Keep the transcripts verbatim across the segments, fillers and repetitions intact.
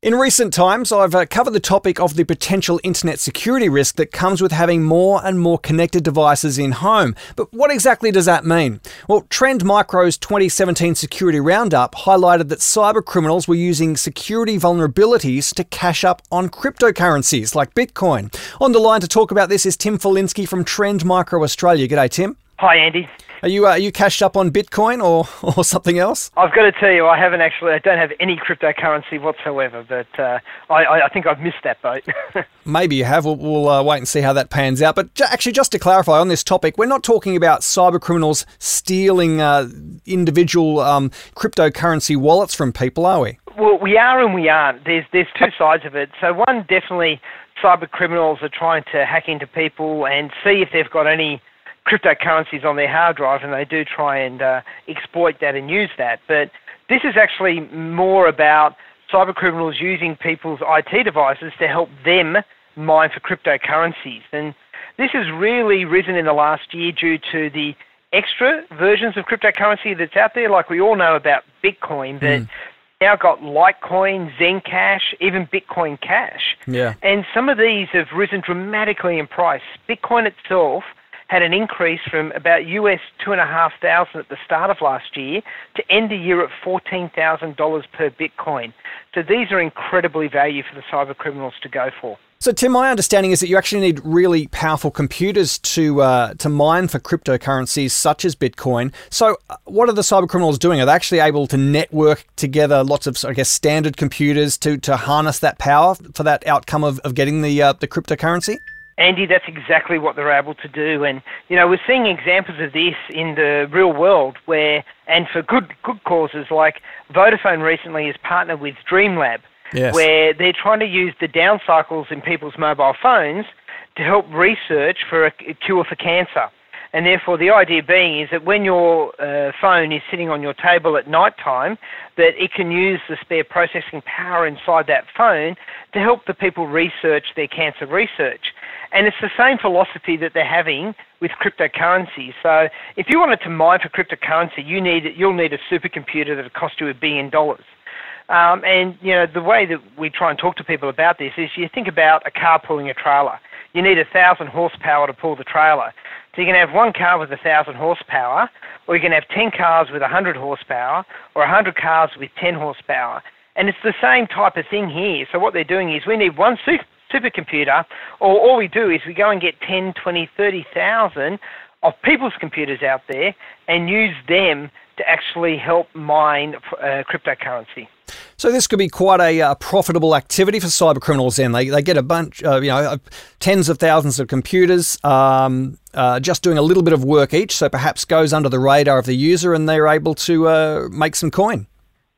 In recent times, I've uh, covered the topic of the potential internet security risk that comes with having more and more connected devices in home. But what exactly does that mean? Well, Trend Micro's twenty seventeen Security Roundup highlighted that cyber criminals were using security vulnerabilities to cash up on cryptocurrencies like Bitcoin. On the line to talk about this is Tim Falinsky from Trend Micro Australia. G'day, Tim. Hi, Andy. Are you uh, are you cashed up on Bitcoin or, or something else? I've got to tell you, I haven't actually. I don't have any cryptocurrency whatsoever, but uh, I, I think I've missed that boat. Maybe you have. We'll, we'll uh, wait and see how that pans out. But j- actually, just to clarify on this topic, we're not talking about cyber criminals stealing uh, individual um, cryptocurrency wallets from people, are we? Well, we are and we aren't. There's there's two sides of it. So one, definitely, cyber criminals are trying to hack into people and see if they've got any cryptocurrencies on their hard drive, and they do try and uh, exploit that and use that. But this is actually more about cyber criminals using people's I T devices to help them mine for cryptocurrencies. And this has really risen in the last year due to the extra versions of cryptocurrency that's out there. Like we all know about Bitcoin, but mm. now got Litecoin, Zencash, even Bitcoin Cash. Yeah. And some of these have risen dramatically in price. Bitcoin itself had an increase from about U S two and a half thousand at the start of last year to end the year at fourteen thousand dollars per Bitcoin. So these are incredibly value for the cyber criminals to go for. So, Tim, my understanding is that you actually need really powerful computers to uh, to mine for cryptocurrencies such as Bitcoin. So, uh, what are the cyber criminals doing? Are they actually able to network together lots of, I guess, standard computers to, to harness that power for that outcome of, of getting the uh, the cryptocurrency? Andy, that's exactly what they're able to do. And, you know, we're seeing examples of this in the real world where, and for good good causes, like Vodafone recently has partnered with DreamLab, yes. where they're trying to use the down cycles in people's mobile phones to help research for a cure for cancer. And therefore, the idea being is that when your uh, phone is sitting on your table at night time, that it can use the spare processing power inside that phone to help the people research their cancer research. And it's the same philosophy that they're having with cryptocurrency. So if you wanted to mine for cryptocurrency, you need you'll need a supercomputer that will cost you a billion dollars. Um, and, you know, the way that we try and talk to people about this is you think about a car pulling a trailer. You need a thousand horsepower to pull the trailer. So you can have one car with a thousand horsepower, or you can have ten cars with a hundred horsepower, or a hundred cars with ten horsepower. And it's the same type of thing here. So what they're doing is we need one super supercomputer, or all we do is we go and get ten, twenty, thirty thousand of people's computers out there and use them to actually help mine uh, cryptocurrency. So this could be quite a uh, profitable activity for cyber criminals then. They they get a bunch, uh, you know, uh, tens of thousands of computers um, uh, just doing a little bit of work each, so perhaps goes under the radar of the user and they're able to uh, make some coin.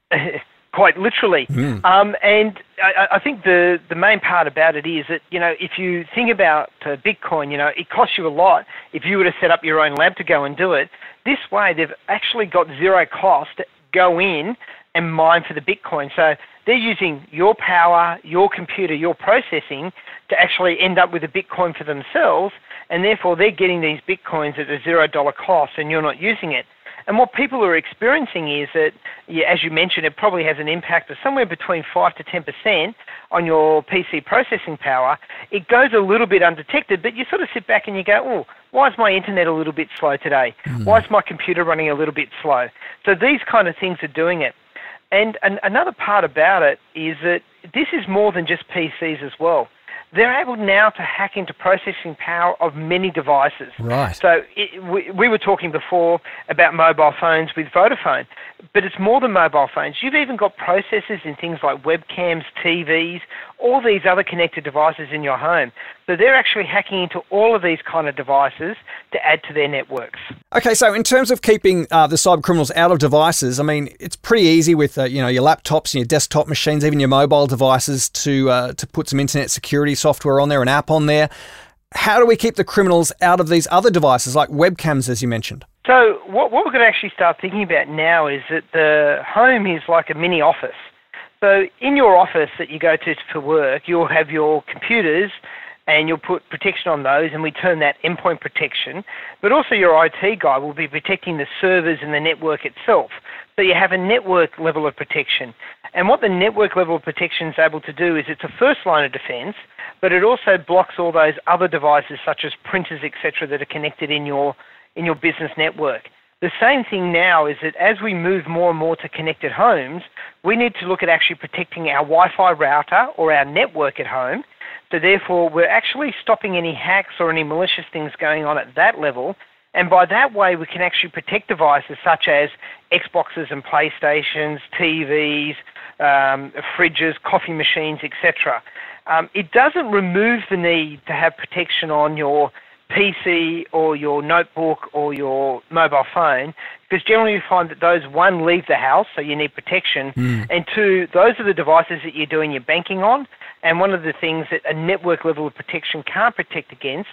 Quite literally. Mm. Um, and I, I think the, the main part about it is that, you know, if you think about uh, Bitcoin, you know, it costs you a lot if you were to set up your own lab to go and do it. This way, they've actually got zero cost to go in and mine for the Bitcoin. So they're using your power, your computer, your processing to actually end up with a Bitcoin for themselves, and therefore they're getting these Bitcoins at a zero dollar cost and you're not using it. And what people are experiencing is that, yeah, as you mentioned, it probably has an impact of somewhere between five to ten percent on your P C processing power. It goes a little bit undetected, but you sort of sit back and you go, oh, why is my internet a little bit slow today? Mm. Why is my computer running a little bit slow? So these kind of things are doing it. And an, another part about it is that this is more than just P Cs as well. They're able now to hack into processing power of many devices. Right. So it, we, we were talking before about mobile phones with Vodafone, but it's more than mobile phones. You've even got processors in things like webcams, T Vs, all these other connected devices in your home. So they're actually hacking into all of these kind of devices to add to their networks. Okay, so in terms of keeping uh, the cyber criminals out of devices, I mean, it's pretty easy with uh, you know your laptops and your desktop machines, even your mobile devices, to uh, to put some internet security software on there, an app on there. How do we keep the criminals out of these other devices like webcams, as you mentioned? So what, what we're going to actually start thinking about now is that the home is like a mini office. So in your office that you go to for work, you'll have your computers and you'll put protection on those, and we term that endpoint protection. But also your I T guy will be protecting the servers and the network itself. So you have a network level of protection. And what the network level of protection is able to do is it's a first line of defense, but it also blocks all those other devices such as printers, et cetera, that are connected in your in your business network. The same thing now is that as we move more and more to connected homes, we need to look at actually protecting our Wi-Fi router or our network at home. So therefore, we're actually stopping any hacks or any malicious things going on at that level. And by that way, we can actually protect devices such as Xboxes and PlayStations, T Vs, um, fridges, coffee machines, et cetera. Um, it doesn't remove the need to have protection on your P C or your notebook or your mobile phone, because generally you find that those, one, leave the house, so you need protection, mm. and two, those are the devices that you're doing your banking on. And one of the things that a network level of protection can't protect against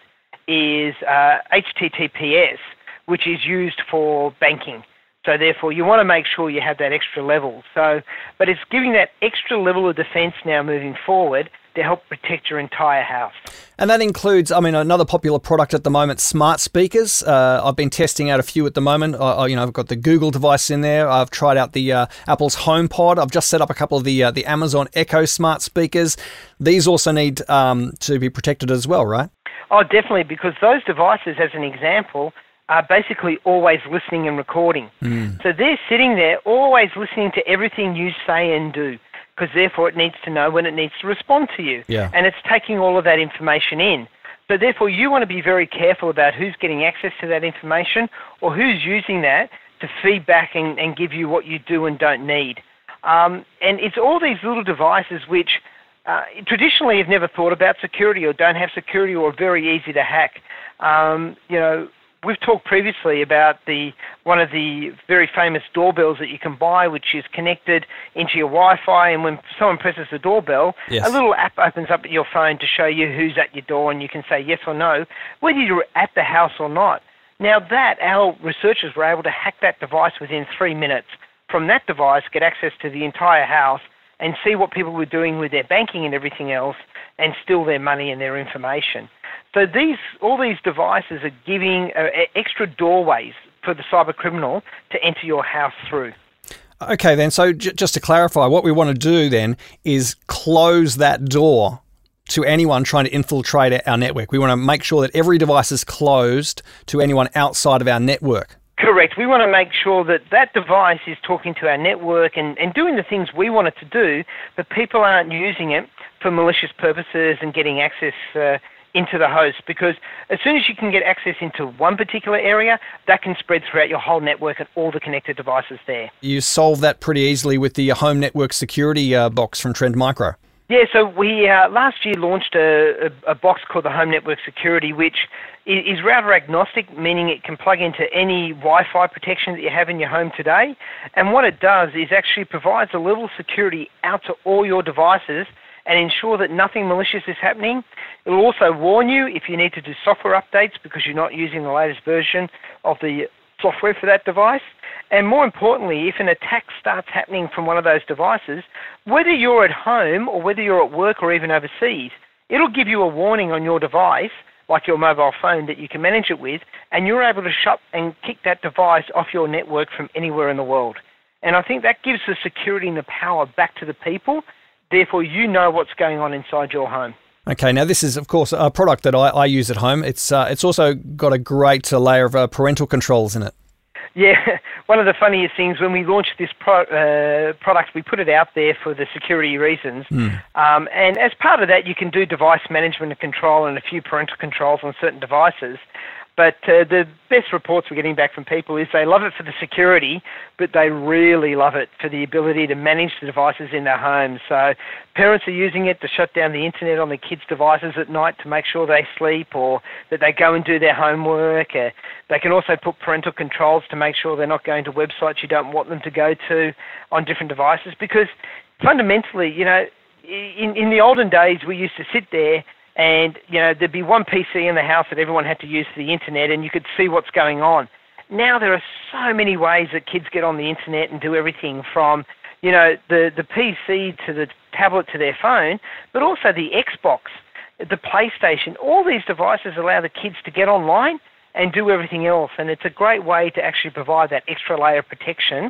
is uh, H T T P S, which is used for banking. So therefore, you want to make sure you have that extra level. So, but it's giving that extra level of defense now moving forward to help protect your entire house. And that includes, I mean, another popular product at the moment, smart speakers. Uh, I've been testing out a few at the moment. I, you know, I've got the Google device in there. I've tried out the uh, Apple's HomePod. I've just set up a couple of the uh, the Amazon Echo smart speakers. These also need um, to be protected as well, right? Oh, definitely, because those devices, as an example, are basically always listening and recording. Mm. So they're sitting there always listening to everything you say and do, because therefore it needs to know when it needs to respond to you. Yeah. And it's taking all of that information in. So therefore you want to be very careful about who's getting access to that information or who's using that to feed back and, and give you what you do and don't need. Um, and it's all these little devices which uh, traditionally have never thought about security or don't have security or are very easy to hack. Um, you know, we've talked previously about the one of the very famous doorbells that you can buy, which is connected into your Wi-Fi, and when someone presses the doorbell, yes. a little app opens up at your phone to show you who's at your door, and you can say yes or no, whether you're at the house or not. Now that, our researchers were able to hack that device within three minutes. From that device, get access to the entire house and see what people were doing with their banking and everything else and steal their money and their information. So these, all these devices are giving uh, extra doorways for the cyber criminal to enter your house through. Okay, then, so j- just to clarify, what we want to do then is close that door to anyone trying to infiltrate our network. We want to make sure that every device is closed to anyone outside of our network. Correct. We want to make sure that that device is talking to our network and, and doing the things we want it to do, but people aren't using it for malicious purposes and getting access uh, into the host, because as soon as you can get access into one particular area, that can spread throughout your whole network and all the connected devices there. You solve that pretty easily with the home network security uh, box from Trend Micro. Yeah, so we uh, last year launched a, a, a box called the Home Network Security, which is router agnostic, meaning it can plug into any Wi-Fi protection that you have in your home today. And what it does is actually provides a level of security out to all your devices and ensure that nothing malicious is happening. It will also warn you if you need to do software updates because you're not using the latest version of the software for that device. And more importantly, if an attack starts happening from one of those devices, whether you're at home or whether you're at work or even overseas, it'll give you a warning on your device, like your mobile phone that you can manage it with, and you're able to shut and kick that device off your network from anywhere in the world. And I think that gives the security and the power back to the people. Therefore, you know what's going on inside your home. Okay, now this is, of course, a product that I, I use at home. It's uh, it's also got a great uh, layer of uh, parental controls in it. Yeah, one of the funniest things, when we launched this pro, uh, product, we put it out there for the security reasons. Mm. Um, and as part of that, you can do device management and control and a few parental controls on certain devices. But uh, the best reports we're getting back from people is they love it for the security, but they really love it for the ability to manage the devices in their homes. So parents are using it to shut down the internet on their kids' devices at night to make sure they sleep or that they go and do their homework. Uh, they can also put parental controls to make sure they're not going to websites you don't want them to go to on different devices, because fundamentally, you know, in, in the olden days, we used to sit there and, you know, there'd be one P C in the house that everyone had to use for the internet and you could see what's going on. Now there are so many ways that kids get on the internet and do everything from, you know, the, the P C to the tablet to their phone, but also the Xbox, the PlayStation. All these devices allow the kids to get online and do everything else. And it's a great way to actually provide that extra layer of protection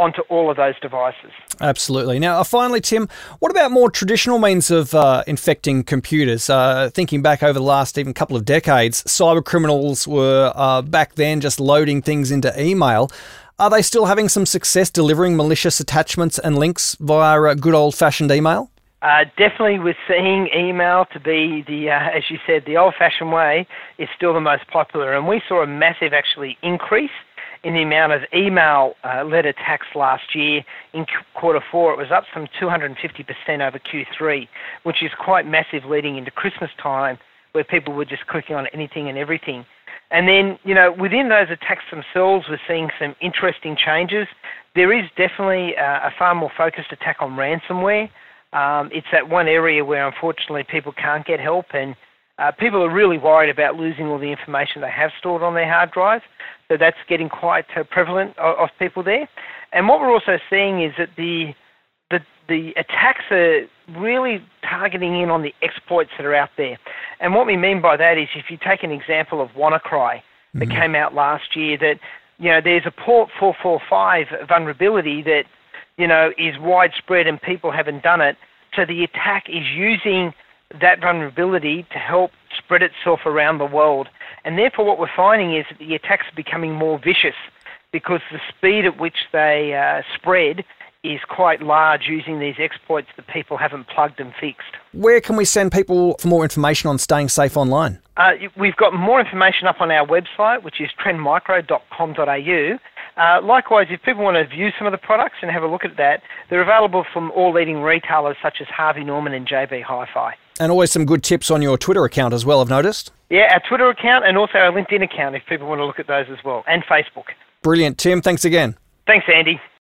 onto all of those devices. Absolutely. Now, uh, finally, Tim, what about more traditional means of uh, infecting computers? Uh, thinking back over the last even couple of decades, cyber criminals were uh, back then just loading things into email. Are they still having some success delivering malicious attachments and links via uh, good old-fashioned email? Uh, definitely we're seeing email to be the, uh, as you said, the old-fashioned way is still the most popular. And we saw a massive, actually, increase in the amount of email-led uh, attacks last year. In quarter four, it was up some two hundred fifty percent over Q three, which is quite massive leading into Christmas time, where people were just clicking on anything and everything. And then, you know, within those attacks themselves, we're seeing some interesting changes. There is definitely uh, a far more focused attack on ransomware. Um, it's that one area where, unfortunately, people can't get help, and uh, people are really worried about losing all the information they have stored on their hard drive. So that's getting quite uh, prevalent of, of people there. And what we're also seeing is that the, the the attacks are really targeting in on the exploits that are out there. And what we mean by that is, if you take an example of WannaCry that mm-hmm. came out last year, that, you know, there's a port four forty-five vulnerability that, you know, is widespread and people haven't done it. So the attack is using that vulnerability to help spread itself around the world. And therefore what we're finding is that the attacks are becoming more vicious because the speed at which they uh, spread is quite large using these exploits that people haven't plugged and fixed. Where can we send people for more information on staying safe online? Uh, we've got more information up on our website, which is trend micro dot com dot a u. Uh, likewise, if people want to view some of the products and have a look at that, they're available from all leading retailers such as Harvey Norman and J B Hi-Fi. And always some good tips on your Twitter account as well, I've noticed. Yeah, our Twitter account and also our LinkedIn account if people want to look at those as well, and Facebook. Brilliant. Tim, thanks again. Thanks, Andy.